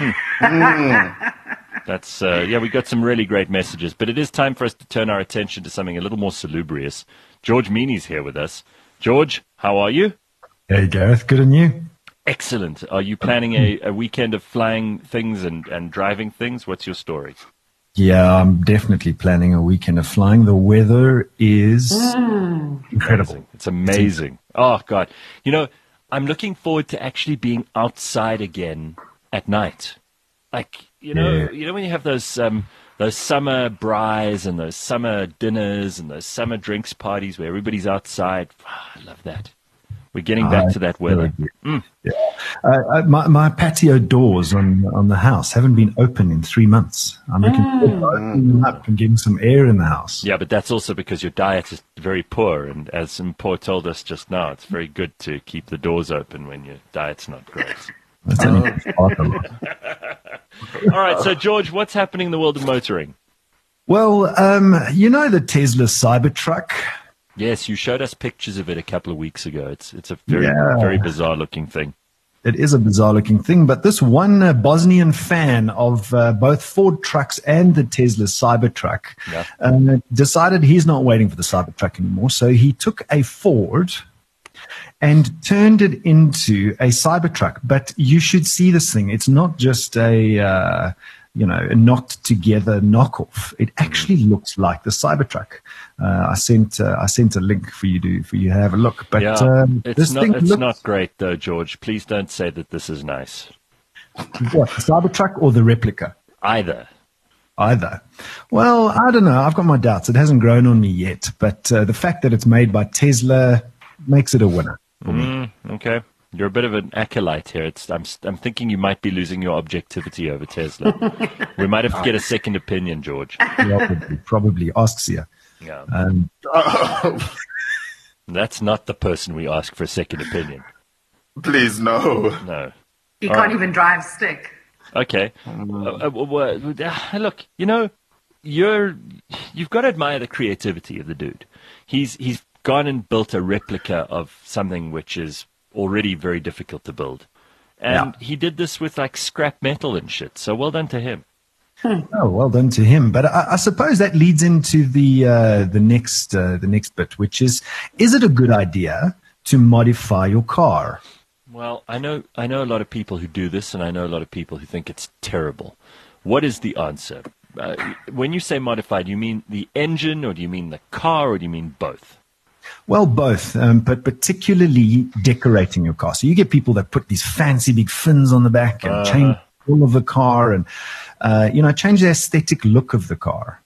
That's, we got some really great messages. But it is time for us to turn our attention to something a little more salubrious. George Meany's here with us. George, how are you? Hey, Gareth. Good, and you? Excellent. Are you planning a weekend of flying things and driving things? What's your story? Yeah, I'm definitely planning a weekend of flying. The weather is incredible. Amazing. It's amazing. Oh, God. You know, I'm looking forward to actually being outside again at night. Like, you know when you have those summer braais and those summer dinners and those summer drinks parties where everybody's outside. Oh, I love that. We're getting back to that weather. Yeah. My patio doors on the house haven't been open in 3 months. I'm looking forward to opening them up and getting some air in the house. Yeah, but that's also because your diet is very poor. And as Mpho told us just now, it's very good to keep the doors open when your diet's not great. That's only part of it. All right, so George, what's happening in the world of motoring? Well, you know the Tesla Cybertruck? Yes, you showed us pictures of it a couple of weeks ago. It's a very bizarre looking thing. It is a bizarre looking thing, but this one Bosnian fan of both Ford trucks and the Tesla Cybertruck decided he's not waiting for the Cybertruck anymore. So he took a Ford and turned it into a Cybertruck. But you should see this thing. It's not just a knocked together knockoff. It actually looks like the Cybertruck. I sent a link for you to have a look. But it's not great though, George. Please don't say that this is nice. What, the Cybertruck or the replica? Either. Well, I don't know. I've got my doubts. It hasn't grown on me yet. But the fact that it's made by Tesla makes it a winner for me. Okay. You're a bit of an acolyte here. I'm thinking you might be losing your objectivity over Tesla. We might have to get a second opinion, George. Probably. Ask Sia. Yeah. That's not the person we ask for a second opinion. Please, no. No. You can't even drive stick. Okay. Look, you've got to admire the creativity of the dude. He's gone and built a replica of something which is already very difficult to build. And he did this with like scrap metal and shit. So well done to him. Oh, well done to him. But I suppose that leads into the next bit, which is it a good idea to modify your car? Well, I know a lot of people who do this, and I know a lot of people who think it's terrible. What is the answer? When you say modify, do you mean the engine, or do you mean the car, or do you mean both? Well, both, but particularly decorating your car. So you get people that put these fancy big fins on the back and change all of the car and, change the aesthetic look of the car.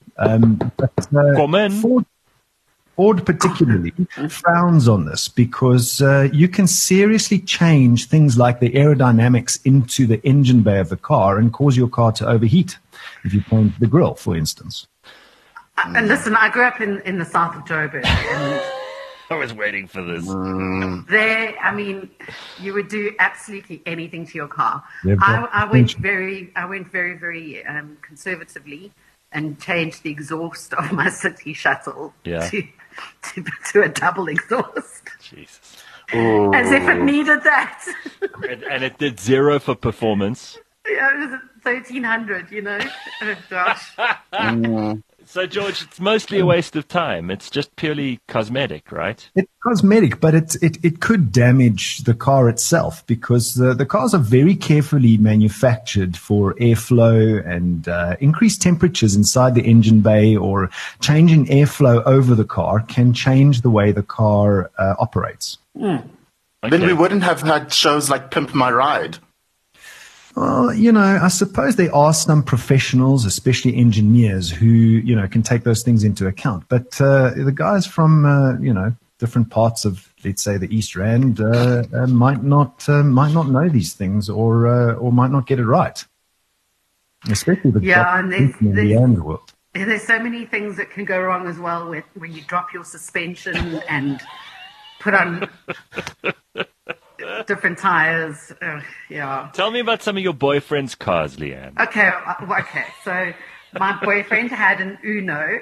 Ford particularly frowns on this because you can seriously change things like the aerodynamics into the engine bay of the car and cause your car to overheat if you change the grille, for instance. And listen, I grew up in the south of Joburg. And I was waiting for this. There, I mean, you would do absolutely anything to your car. Yeah, I went very, very conservatively and changed the exhaust of my city shuttle to a double exhaust. Jesus. As if it needed that. and it did 0 for performance. Yeah, it was 1,300, Oh, gosh. So, George, it's mostly a waste of time. It's just purely cosmetic, right? It's cosmetic, but it could damage the car itself because the cars are very carefully manufactured for airflow and increased temperatures inside the engine bay, or changing airflow over the car can change the way the car operates. Okay. Then we wouldn't have had shows like Pimp My Ride. Well, I suppose there are some professionals, especially engineers, who, can take those things into account. But the guys from, different parts of, let's say, the East Rand might not know these things or might not get it right. Especially the in the end world. There's so many things that can go wrong as well when you drop your suspension and put on different tires. Yeah. Tell me about some of your boyfriend's cars, Leanne. Okay. So my boyfriend had an Uno.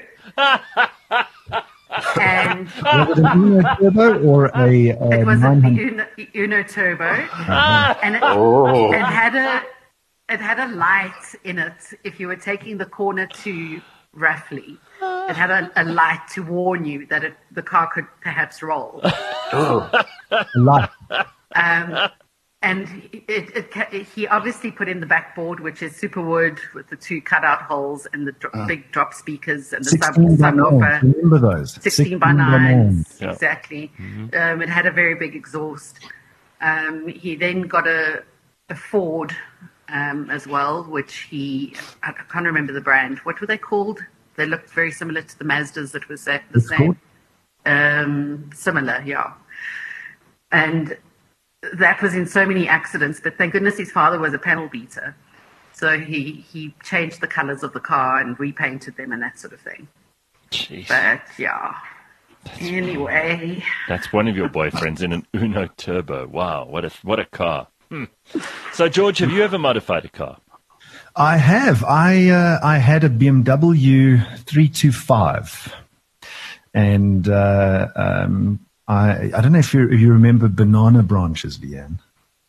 And was it an Uno Turbo or it was an Uno Turbo, and it had a light in it. If you were taking the corner too roughly, it had a light to warn you that the car could perhaps roll. Light. And he obviously put in the backboard, which is super wood with the 2 cutout holes and the big drop speakers and the subwoofer. Remember those? 16 by 9s, yeah. exactly. Mm-hmm. It had a very big exhaust. He then got a Ford as well, which I can't remember the brand. What were they called? They looked very similar to the Mazdas that was the same. Similar, yeah. And that was in so many accidents, but thank goodness his father was a panel beater. So he changed the colors of the car and repainted them and that sort of thing. Jeez. But yeah. Anyway. That's one of your boyfriends in an Uno Turbo. Wow, what a car. So George, have you ever modified a car? I have. I had a BMW 325 and I don't know if you remember banana branches, Leanne.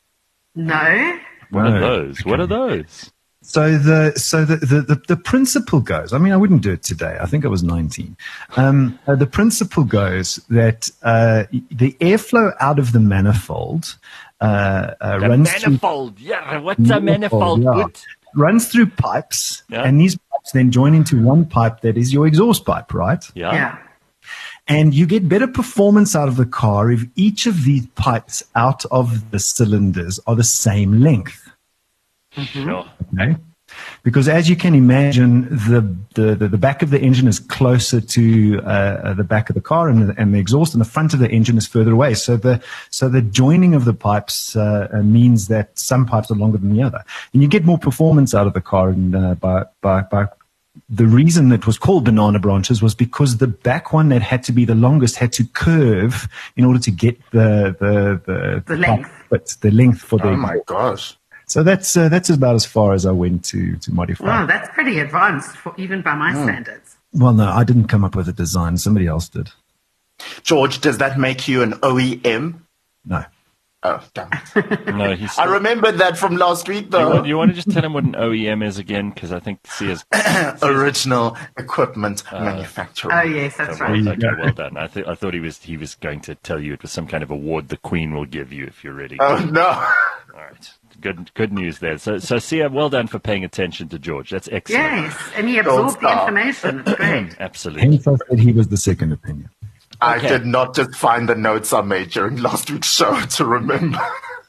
No. What are those? Okay. What are those? So the principle goes. I mean, I wouldn't do it today. I think I was 19. The principle goes that the airflow out of the manifold runs manifold. What's a manifold? Yeah, runs through pipes, and these pipes then join into one pipe that is your exhaust pipe, right? Yeah. And you get better performance out of the car if each of these pipes out of the cylinders are the same length. Sure. Okay. Because as you can imagine, the back of the engine is closer to the back of the car, and the exhaust, and the front of the engine is further away. So the joining of the pipes means that some pipes are longer than the other, and you get more performance out of the car. And by the reason it was called banana branches was because the back one that had to be the longest had to curve in order to get the length. But the length for the. Oh my gosh. So that's about as far as I went to modify. Wow, that's pretty advanced even by my standards. Well, no, I didn't come up with a design. Somebody else did. George, does that make you an OEM? No. Oh, damn it. No, I remembered that from last week, though. You want to just tell him what an OEM is again? Because I think Sia's... Original Equipment Manufacturer. Oh, yes, that's right. Okay, well done. I thought he was going to tell you it was some kind of award the Queen will give you if you're ready. Oh, no. All right. Good news there. So Sia, well done for paying attention to George. That's excellent. Yes, and he absorbed the information. It's great. Absolutely. Hence I said he was the second opinion. I did not just find the notes I made during last week's show to remember.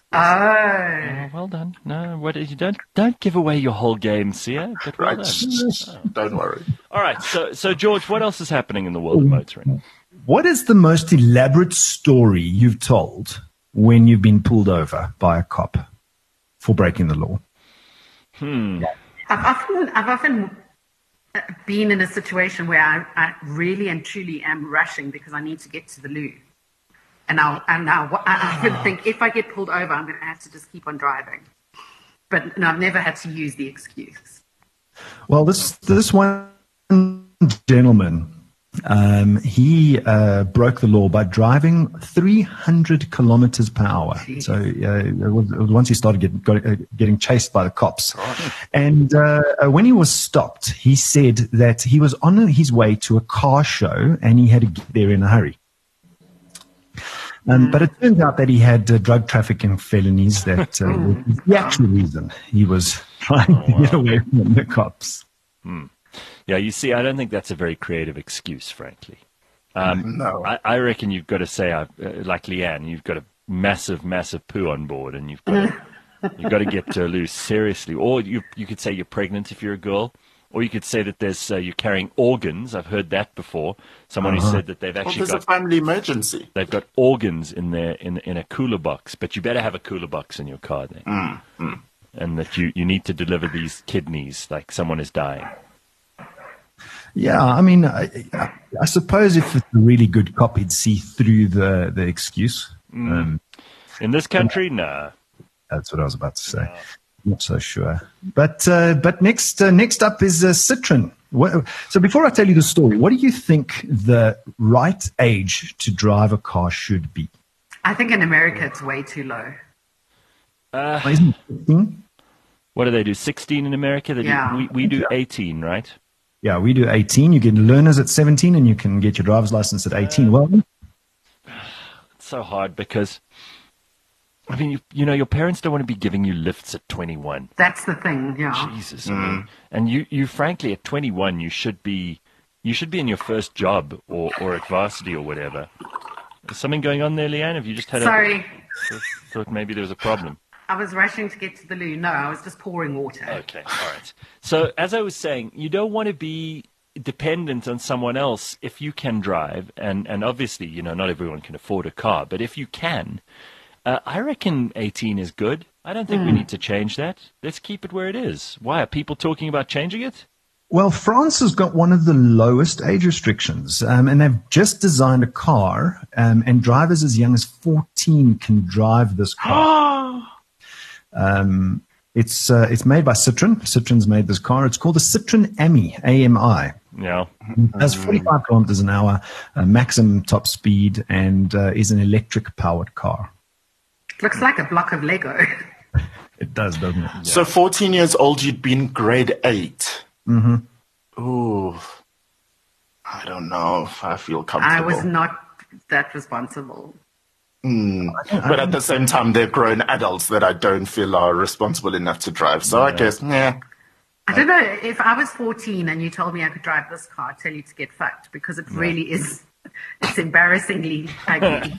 Oh, well done. No, you don't give away your whole game, Sia. But well done. Don't worry. All right. So George, what else is happening in the world of motoring? What is the most elaborate story you've told when you've been pulled over by a cop for breaking the law? I've often been in a situation where I really and truly am rushing because I need to get to the loo. And I would think if I get pulled over, I'm going to have to just keep on driving. But no, I've never had to use the excuse. Well, this one gentleman, he broke the law by driving 300 kilometers per hour. Jeez. So it was once he started getting chased by the cops. And when he was stopped, he said that he was on his way to a car show and he had to get there in a hurry. But it turned out that he had drug trafficking felonies that was the actual reason he was trying to get away from the cops. Yeah, you see, I don't think that's a very creative excuse, frankly. No. I reckon you've got to say, like Leanne, you've got a massive, massive poo on board, and you've got to You've got to get loose, seriously. Or you could say you're pregnant if you're a girl. Or you could say that you're carrying organs. I've heard that before. Someone who said that they've actually there's a family emergency. They've got organs in a cooler box, but you better have a cooler box in your car then. And that you need to deliver these kidneys like someone is dying. Yeah, I mean, I suppose if it's a really good cop, he'd see through the excuse. In this country, nah. That's what I was about to say. Not so sure. But next up is Citroen. So before I tell you the story, what do you think the right age to drive a car should be? I think in America it's way too low. Isn't it 15? What do they do? 16 in America? We do 18, right? Yeah, we do 18. You get learners at 17 and you can get your driver's license at 18. Well, it's so hard because, I mean, you know, your parents don't want to be giving you lifts at 21. That's the thing, yeah. Jesus. I mean, and you frankly, at 21, you should be in your first job or at varsity or whatever. Is something going on there, Leanne? Have you just had Sorry. Thought maybe there was a problem. I was rushing to get to the loo. No, I was just pouring water. Okay, all right. So as I was saying, you don't want to be dependent on someone else if you can drive. And obviously, you know, not everyone can afford a car. But if you can, I reckon 18 is good. I don't think we need to change that. Let's keep it where it is. Why? Are people talking about changing it? Well, France has got one of the lowest age restrictions, and they've just designed a car, and drivers as young as 14 can drive this car. It's made by Citroen. Citroen's made this car. It's called the Citroen AMI, A-M-I. Yeah. It has 45 kilometers an hour, maximum top speed, and is an electric-powered car. Looks like a block of Lego. It does, doesn't it? Yeah. So 14 years old, you'd be in grade 8. Mm-hmm. Ooh, I don't know if I feel comfortable. I was not that responsible. But at the same time, they're grown adults that I don't feel are responsible enough to drive. So I guess, yeah. I don't know. If I was 14 and you told me I could drive this car, I'd tell you to get fucked because it really is. It's embarrassingly ugly.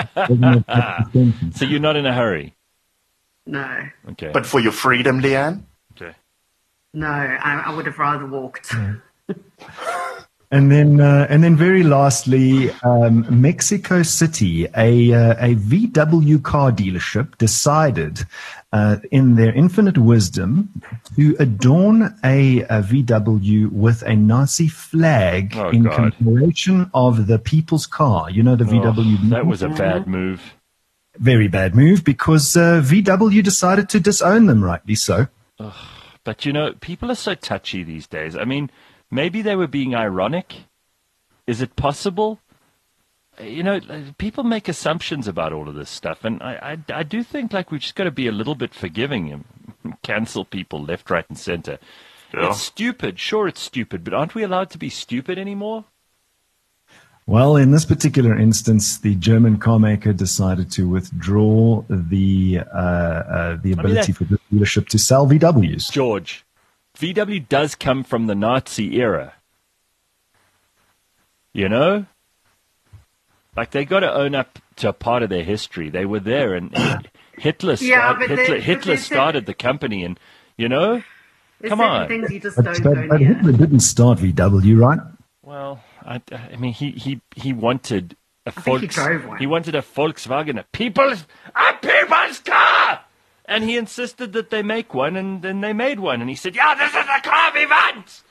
So you're not in a hurry? No. Okay. But for your freedom, Leanne? Okay. No, I would have rather walked. And then very lastly, Mexico City, a VW car dealership decided, in their infinite wisdom, to adorn a VW with a Nazi flag commemoration of the people's car. You know, the VW. That was a bad move. Very bad move because VW decided to disown them, rightly so. But, you know, people are so touchy these days. I mean, maybe they were being ironic. Is it possible? You know, people make assumptions about all of this stuff. And I do think, like, we've just got to be a little bit forgiving and cancel people left, right, and center. Yeah. It's stupid. Sure, it's stupid. But aren't we allowed to be stupid anymore? Well, in this particular instance, the German car maker decided to withdraw the ability for the dealership to sell VWs. George, VW does come from the Nazi era. You know? Like, they got to own up to a part of their history. They were there, and Hitler started the company, and, you know? Come on. Things you just but Hitler didn't start VW, right? Well, I mean, he wanted a Volkswagen, a people's car, and he insisted that they make one, and then they made one, and he said, "Yeah, this is the car we want."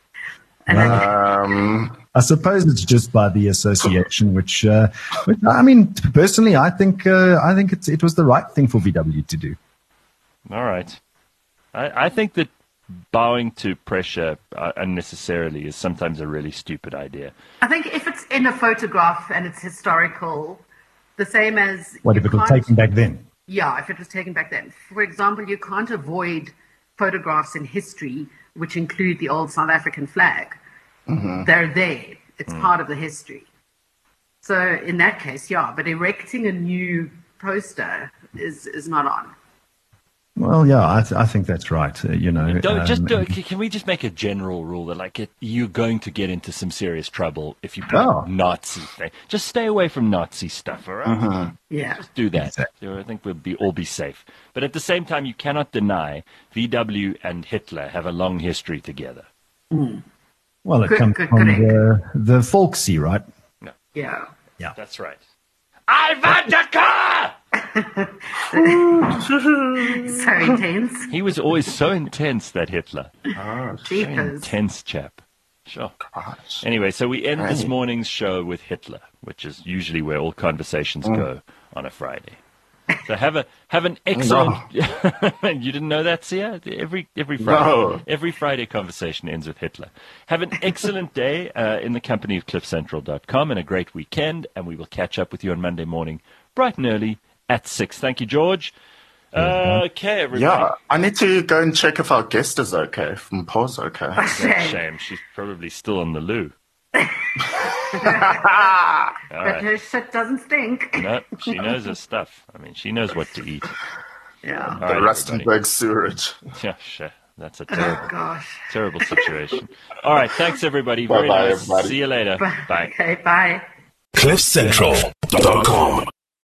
I suppose it's just by the association, which I mean, personally, I think it was the right thing for VW to do. All right, I think that bowing to pressure unnecessarily is sometimes a really stupid idea. I think if it's in a photograph and it's historical, the same as... What if it was taken back then? Yeah, if it was taken back then. For example, you can't avoid photographs in history which include the old South African flag. Mm-hmm. They're there. It's part of the history. So in that case, yeah, but erecting a new poster is not on. Well, yeah, I think that's right. Can we just make a general rule that you're going to get into some serious trouble if you put Nazi thing. Just stay away from Nazi stuff, all right? Uh-huh. Yeah. Just do that. So I think we'll all be safe. But at the same time, you cannot deny VW and Hitler have a long history together. Mm. Well, it comes from the Volksy, right? No. Yeah. Yeah. That's right. I want a car! So intense. He was always so intense, that Hitler. Very intense chap. Sure. Gosh. Anyway, so we end this morning's show with Hitler, which is usually where all conversations go on a Friday. So have an excellent. No. You didn't know that, Sia? Every Friday, every Friday conversation ends with Hitler. Have an excellent day in the company of CliffCentral.com and a great weekend, and we will catch up with you on Monday morning, bright and early at 6. Thank you, George. Okay, everybody. Yeah, I need to go and check if our guest is okay, if Mpho's okay. That's a shame. She's probably still on the loo. But her shit doesn't stink. No, she knows her stuff. I mean, she knows what to eat. Yeah. The Rustenburg sewerage. Yeah, sure. That's a terrible situation. All right, thanks everybody. Very Bye-bye, nice. everybody. See you later. Bye. Bye. Okay, bye. CliffCentral.com